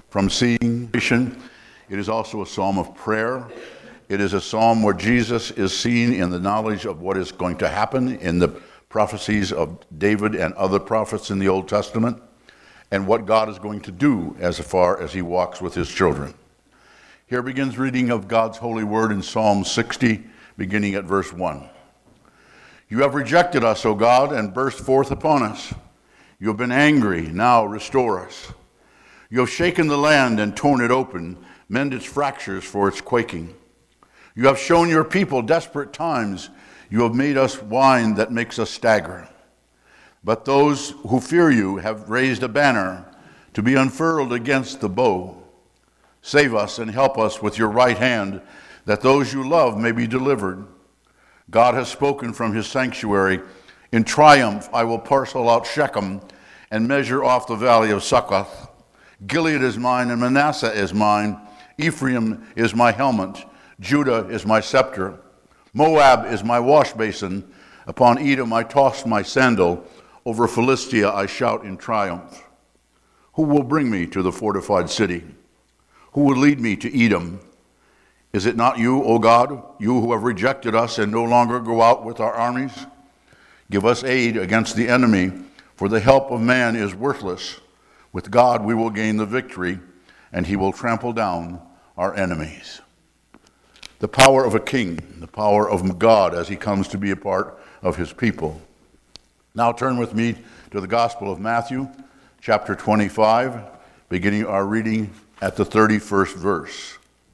from seeing. It is also a psalm of prayer. It is a psalm where Jesus is seen in the knowledge of what is going to happen in the prophecies of David and other prophets in the Old Testament, and what God is going to do as far as he walks with his children. Here begins reading of God's holy word in Psalm 60, beginning at verse 1. You have rejected us, O God, and burst forth upon us. You have been angry, now restore us. You have shaken the land and torn it open, mend its fractures for its quaking. You have shown your people desperate times. You have made us wine that makes us stagger. But those who fear you have raised a banner to be unfurled against the bow. Save us and help us with your right hand, that those you love may be delivered. God has spoken from his sanctuary. In triumph I will parcel out Shechem and measure off the valley of Succoth. Gilead is mine and Manasseh is mine. Ephraim is my helmet. Judah is my scepter. Moab is my wash basin. Upon Edom I toss my sandal. Over Philistia I shout in triumph. Who will bring me to the fortified city? Who will lead me to Edom? Is it not you, O God, you who have rejected us and no longer go out with our armies? Give us aid against the enemy, for the help of man is worthless. With God we will gain the victory, and he will trample down our enemies. The power of a king, the power of God as he comes to be a part of his people. Now turn with me to the Gospel of Matthew, chapter 25, beginning our reading at the 31st verse.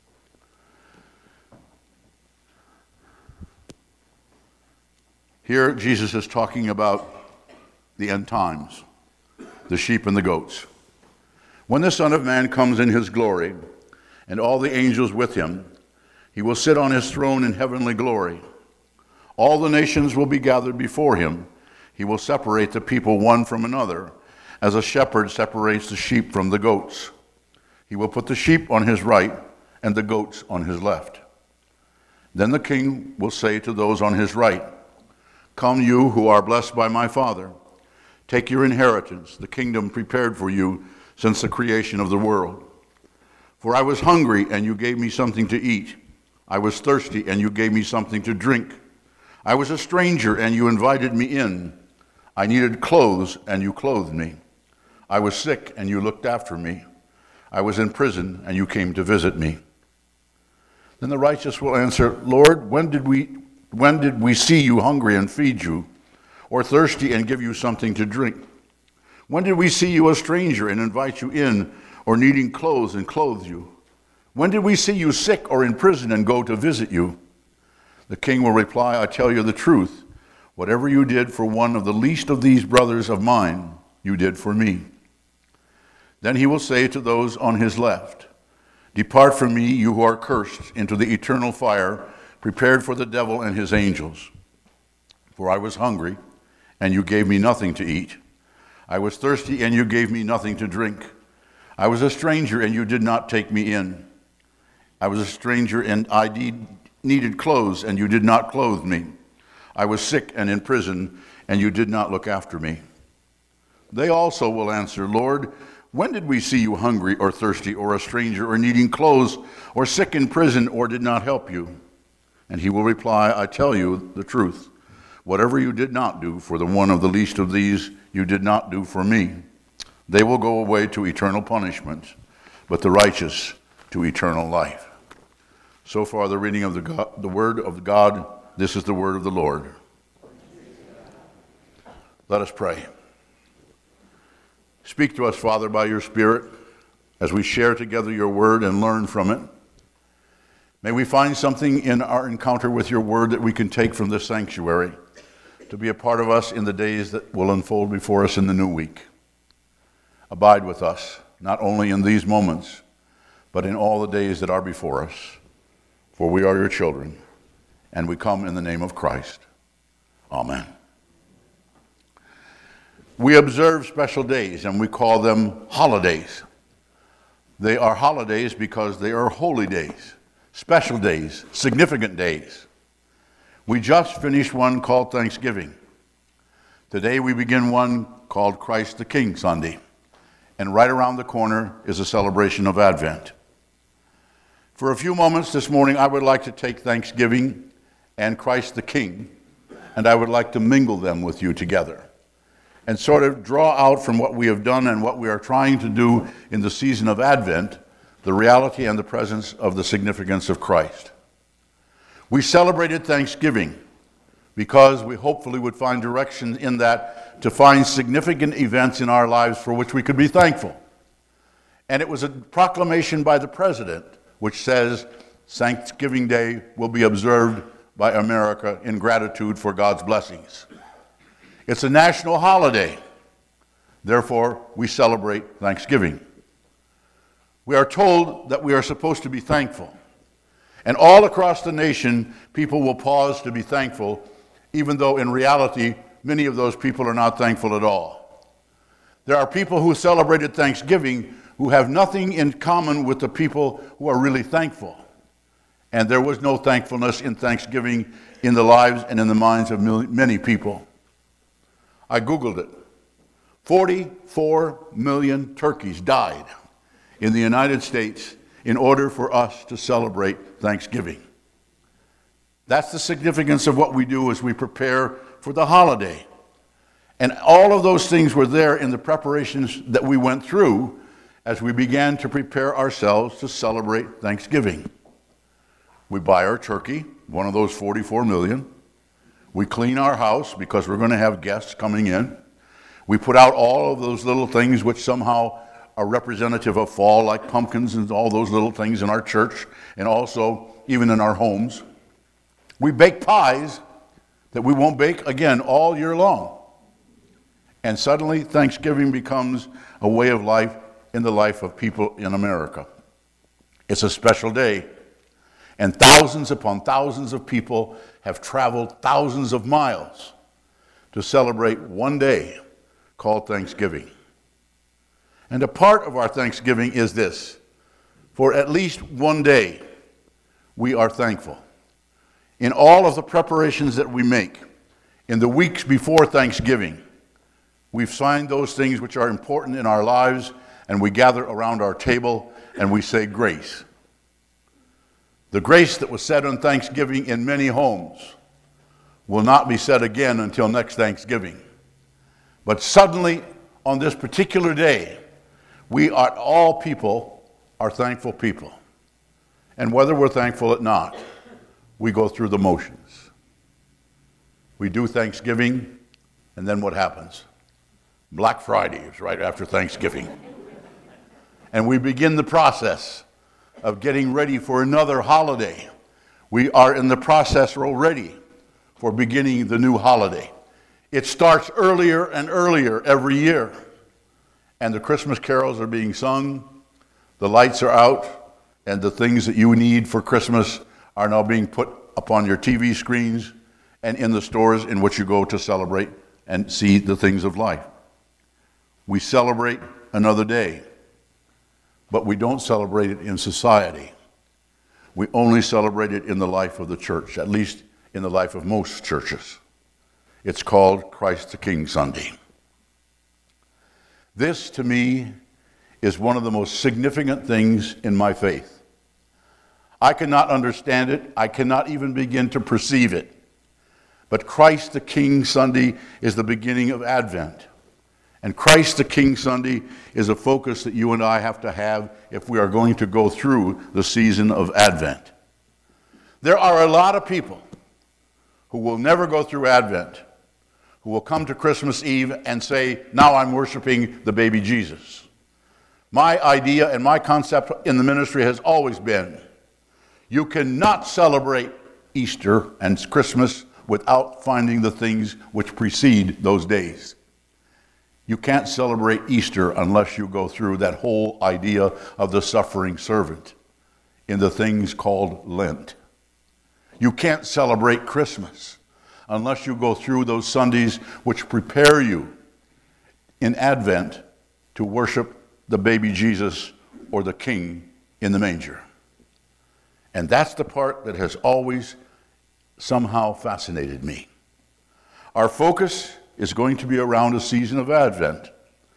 Here Jesus is talking about the end times, the sheep and the goats. When the Son of Man comes in his glory, and all the angels with him, he will sit on his throne in heavenly glory. All the nations will be gathered before him. He will separate the people one from another, as a shepherd separates the sheep from the goats. He will put the sheep on his right and the goats on his left. Then the king will say to those on his right, Come, you who are blessed by my Father. Take your inheritance, the kingdom prepared for you since the creation of the world. For I was hungry, and you gave me something to eat. I was thirsty, and you gave me something to drink. I was a stranger, and you invited me in. I needed clothes, and you clothed me. I was sick, and you looked after me. I was in prison, and you came to visit me. Then the righteous will answer, Lord, when did we see you hungry and feed you, or thirsty and give you something to drink? When did we see you a stranger and invite you in, or needing clothes and clothe you? When did we see you sick or in prison and go to visit you? The king will reply, I tell you the truth. Whatever you did for one of the least of these brothers of mine, you did for me. Then he will say to those on his left, Depart from me, you who are cursed, into the eternal fire, prepared for the devil and his angels. For I was hungry, and you gave me nothing to eat. I was thirsty, and you gave me nothing to drink. I was a stranger, and you did not take me in. I was a stranger, and I needed clothes, and you did not clothe me. I was sick and in prison, and you did not look after me. They also will answer, Lord, when did we see you hungry or thirsty or a stranger or needing clothes or sick in prison or did not help you? And he will reply, I tell you the truth. Whatever you did not do for the one of the least of these, you did not do for me. They will go away to eternal punishment, but the righteous to eternal life. So far, the reading of the word of God. This is the word of the Lord. Let us pray. Speak to us, Father, by your Spirit, as we share together your word and learn from it. May we find something in our encounter with your word that we can take from this sanctuary to be a part of us in the days that will unfold before us in the new week. Abide with us, not only in these moments, but in all the days that are before us. For we are your children, and we come in the name of Christ. Amen. We observe special days, and we call them holidays. They are holidays because they are holy days, special days, significant days. We just finished one called Thanksgiving. Today we begin one called Christ the King Sunday. and right around the corner is a celebration of Advent. For a few moments this morning, I would like to take Thanksgiving and Christ the King, and I would like to mingle them with you together and sort of draw out from what we have done and what we are trying to do in the season of Advent, the reality and the presence of the significance of Christ. We celebrated Thanksgiving because we hopefully would find direction in that to find significant events in our lives for which we could be thankful. And it was a proclamation by the president which says Thanksgiving Day will be observed by America in gratitude for God's blessings. It's a national holiday. Therefore, we celebrate Thanksgiving. We are told that we are supposed to be thankful. And all across the nation, people will pause to be thankful, even though in reality, many of those people are not thankful at all. There are people who celebrated Thanksgiving who have nothing in common with the people who are really thankful. And there was no thankfulness in Thanksgiving in the lives and in the minds of many people. I Googled it. 44 million turkeys died in the United States in order for us to celebrate Thanksgiving. That's the significance of what we do as we prepare for the holiday. And all of those things were there in the preparations that we went through as we began to prepare ourselves to celebrate Thanksgiving. We buy our turkey, one of those 44 million. We clean our house because we're going to have guests coming in. We put out all of those little things which somehow are representative of fall, like pumpkins and all those little things in our church and also even in our homes. We bake pies that we won't bake again all year long. And suddenly Thanksgiving becomes a way of life in the life of people in America. It's a special day. And thousands upon thousands of people have traveled thousands of miles to celebrate one day called Thanksgiving. And a part of our Thanksgiving is this: for at least one day, we are thankful. In all of the preparations that we make, in the weeks before Thanksgiving, we've signed those things which are important in our lives, and we gather around our table and we say grace. The grace that was said on Thanksgiving in many homes will not be said again until next Thanksgiving. But suddenly, on this particular day, we are all people are thankful people. And whether we're thankful or not, we go through the motions. We do Thanksgiving, and then what happens? Black Friday is right after Thanksgiving. And we begin the process of getting ready for another holiday. We are in the process already for beginning the new holiday. It starts earlier and earlier every year. And the Christmas carols are being sung, the lights are out, and the things that you need for Christmas are now being put upon your TV screens and in the stores in which you go to celebrate and see the things of life. We celebrate another day, but we don't celebrate it in society. We only celebrate it in the life of the church, at least in the life of most churches. It's called Christ the King Sunday. This, to me, is one of the most significant things in my faith. I cannot understand it. I cannot even begin to perceive it. But Christ the King Sunday is the beginning of Advent. And Christ the King Sunday is a focus that you and I have to have if we are going to go through the season of Advent. There are a lot of people who will never go through Advent, who will come to Christmas Eve and say, now I'm worshiping the baby Jesus. My idea and my concept in the ministry has always been, you cannot celebrate Easter and Christmas without finding the things which precede those days. You can't celebrate Easter unless you go through that whole idea of the suffering servant in the things called Lent. You can't celebrate Christmas unless you go through those Sundays which prepare you in Advent to worship the baby Jesus or the King in the manger. And that's the part that has always somehow fascinated me. Our focus is going to be around a season of Advent.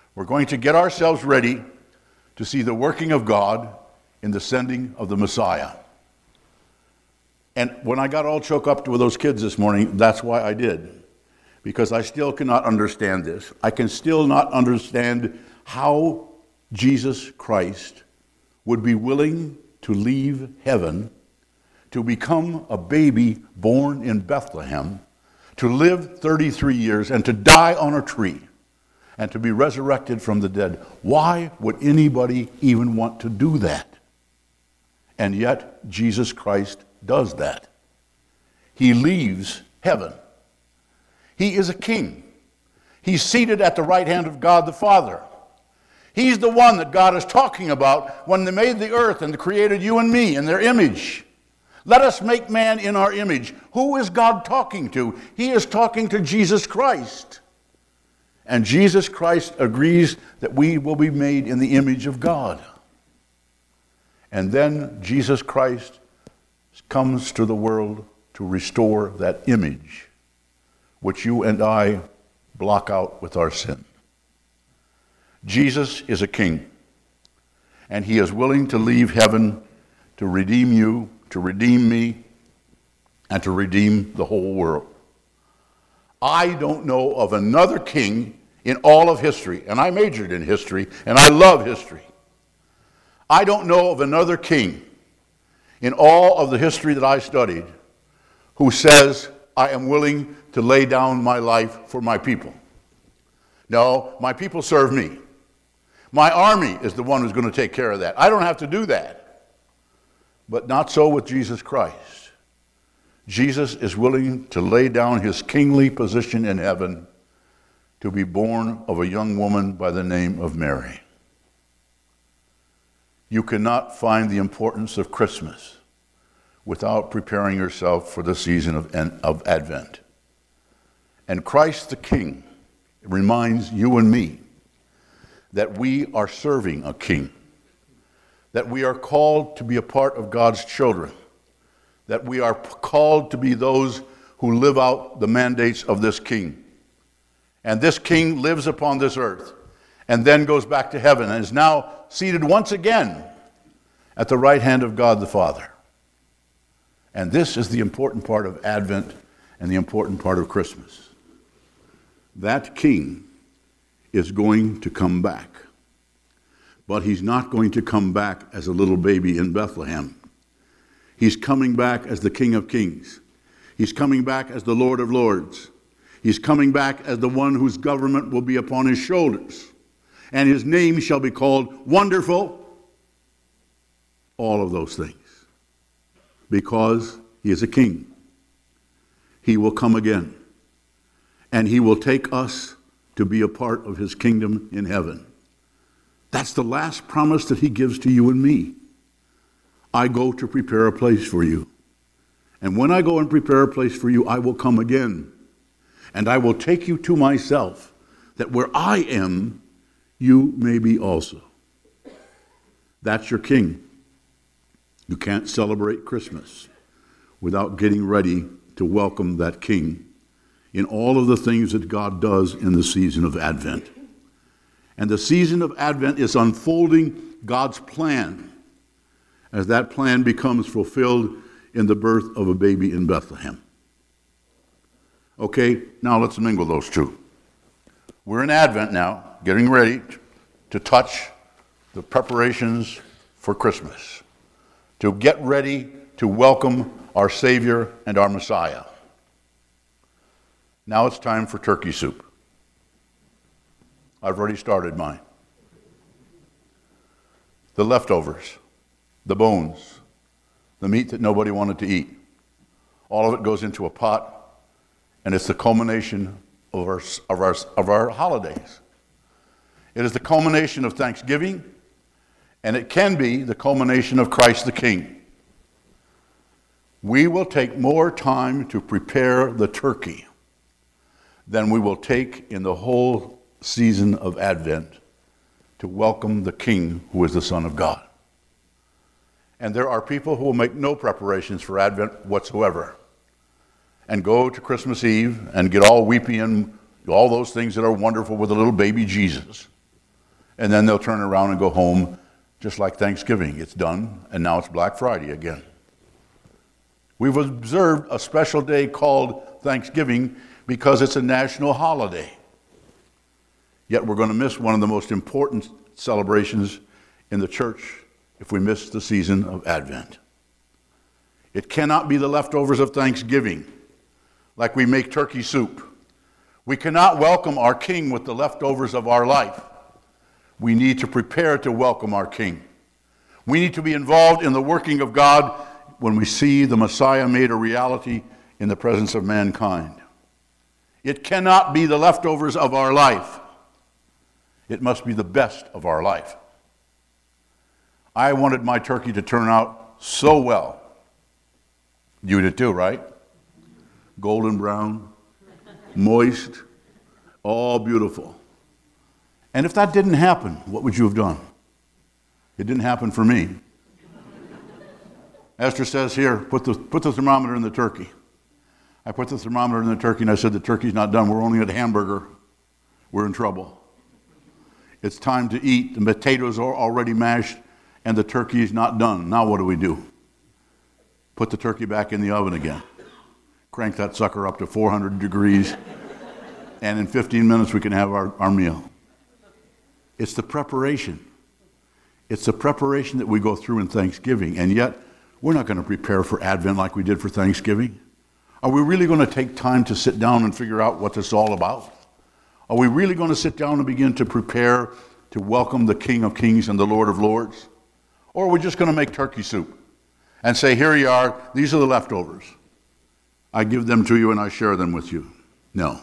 We're going to get ourselves ready to see the working of God in the sending of the Messiah. And when I got all choked up with those kids this morning, that's why I did. Because I still cannot understand this. I can still not understand how Jesus Christ would be willing to leave heaven, to become a baby born in Bethlehem, to live 33 years and to die on a tree, and to be resurrected from the dead. Why would anybody even want to do that? And yet, Jesus Christ does that. He leaves heaven. He is a king. He's seated at the right hand of God the Father. He's the one that God is talking about when they made the earth and created you and me in their image. Let us make man in our image. Who is God talking to? He is talking to Jesus Christ. And Jesus Christ agrees that we will be made in the image of God. And then Jesus Christ comes to the world to restore that image, which you and I block out with our sin. Jesus is a king, and he is willing to leave heaven to redeem you, to redeem me, and to redeem the whole world. I don't know of another king in all of history, and I majored in history, and I love history. I don't know of another king in all of the history that I studied who says, I am willing to lay down my life for my people. No, my people serve me. My army is the one who's going to take care of that. I don't have to do that. But not so with Jesus Christ. Jesus is willing to lay down his kingly position in heaven to be born of a young woman by the name of Mary. You cannot find the importance of Christmas without preparing yourself for the season of Advent. And Christ the King reminds you and me that we are serving a king, that we are called to be a part of God's children, that we are called to be those who live out the mandates of this king. And this king lives upon this earth and then goes back to heaven and is now seated once again at the right hand of God the Father. And this is the important part of Advent and the important part of Christmas. That king is going to come back. But he's not going to come back as a little baby in Bethlehem. He's coming back as the King of Kings. He's coming back as the Lord of Lords. He's coming back as the one whose government will be upon his shoulders. And his name shall be called Wonderful. All of those things. Because he is a king. He will come again. And he will take us to be a part of his kingdom in heaven. That's the last promise that he gives to you and me. I go to prepare a place for you. And when I go and prepare a place for you, I will come again. And I will take you to myself, that where I am, you may be also. That's your king. You can't celebrate Christmas without getting ready to welcome that king in all of the things that God does in the season of Advent. And the season of Advent is unfolding God's plan as that plan becomes fulfilled in the birth of a baby in Bethlehem. Okay, now let's mingle those two. We're in Advent now, getting ready to touch the preparations for Christmas, to get ready to welcome our Savior and our Messiah. Now it's time for turkey soup. I've already started mine. The leftovers, the bones, the meat that nobody wanted to eat, all of it goes into a pot, and it's the culmination of our holidays. It is the culmination of Thanksgiving, and it can be the culmination of Christ the King. We will take more time to prepare the turkey than we will take in the whole season of Advent to welcome the King who is the Son of God. And there are people who will make no preparations for Advent whatsoever and go to Christmas Eve and get all weepy and all those things that are wonderful with a little baby Jesus. And then they'll turn around and go home just like Thanksgiving. It's done, and now it's Black Friday again. We've observed a special day called Thanksgiving because it's a national holiday. Yet we're going to miss one of the most important celebrations in the church if we miss the season of Advent. It cannot be the leftovers of Thanksgiving, like we make turkey soup. We cannot welcome our King with the leftovers of our life. We need to prepare to welcome our King. We need to be involved in the working of God when we see the Messiah made a reality in the presence of mankind. It cannot be the leftovers of our life. It must be the best of our life. I wanted my turkey to turn out so well. You did too, right? Golden brown, moist, all beautiful. And if that didn't happen, what would you have done? It didn't happen for me. Esther says here, put the thermometer in the turkey. I put the thermometer in the turkey and I said, the turkey's not done. We're only at hamburger. We're in trouble. It's time to eat. The potatoes are already mashed and the turkey is not done. Now what do we do? Put the turkey back in the oven again. Crank that sucker up to 400 degrees. And in 15 minutes we can have our meal. It's the preparation. It's the preparation that we go through in Thanksgiving. And yet, we're not going to prepare for Advent like we did for Thanksgiving. Are we really going to take time to sit down and figure out what this is all about? Are we really going to sit down and begin to prepare to welcome the King of Kings and the Lord of Lords? Or are we just going to make turkey soup and say, here you are, these are the leftovers. I give them to you and I share them with you. No.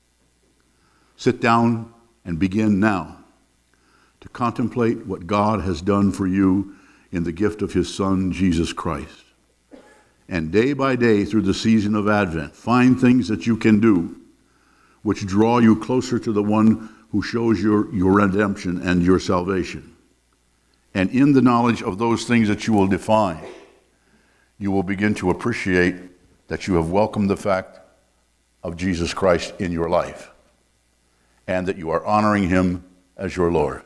Sit down and begin now to contemplate what God has done for you in the gift of his Son, Jesus Christ. And day by day through the season of Advent, find things that you can do which draw you closer to the one who shows your redemption and your salvation. And in the knowledge of those things that you will define, you will begin to appreciate that you have welcomed the fact of Jesus Christ in your life and that you are honoring him as your Lord.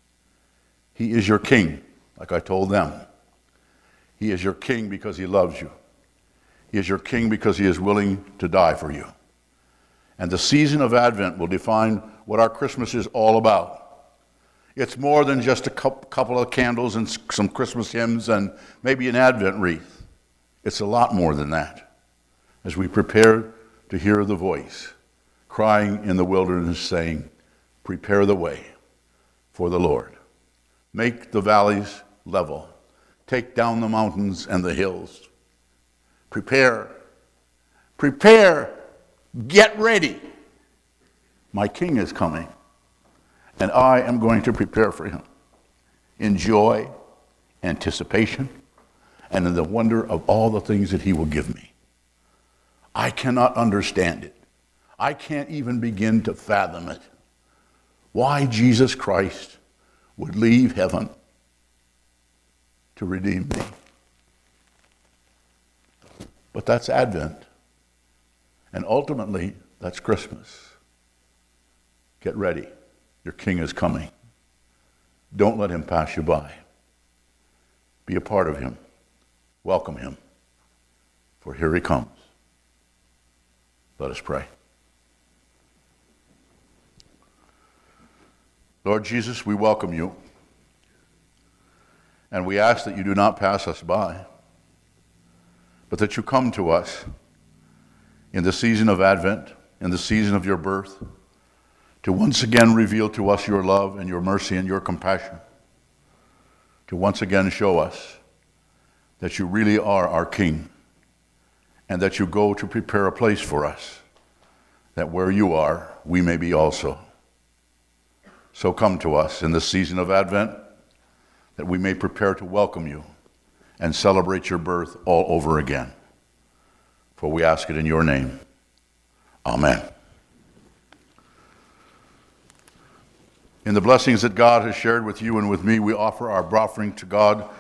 He is your King, like I told them. He is your King because he loves you. He is your King because he is willing to die for you. And the season of Advent will define what our Christmas is all about. It's more than just a couple of candles and some Christmas hymns and maybe an Advent wreath. It's a lot more than that. As we prepare to hear the voice crying in the wilderness saying, prepare the way for the Lord. Make the valleys level. Take down the mountains and the hills. Prepare. Prepare. Get ready. My King is coming, and I am going to prepare for him in joy, anticipation, and in the wonder of all the things that he will give me. I cannot understand it. I can't even begin to fathom it. Why Jesus Christ would leave heaven to redeem me. But that's Advent. And ultimately, that's Christmas. Get ready. Your King is coming. Don't let him pass you by. Be a part of him. Welcome him. For here he comes. Let us pray. Lord Jesus, we welcome you. And we ask that you do not pass us by, but that you come to us in the season of Advent, in the season of your birth, to once again reveal to us your love and your mercy and your compassion, to once again show us that you really are our King, and that you go to prepare a place for us, that where you are, we may be also. So come to us in this season of Advent, that we may prepare to welcome you and celebrate your birth all over again. For we ask it in your name. Amen. In the blessings that God has shared with you and with me, we offer our offering to God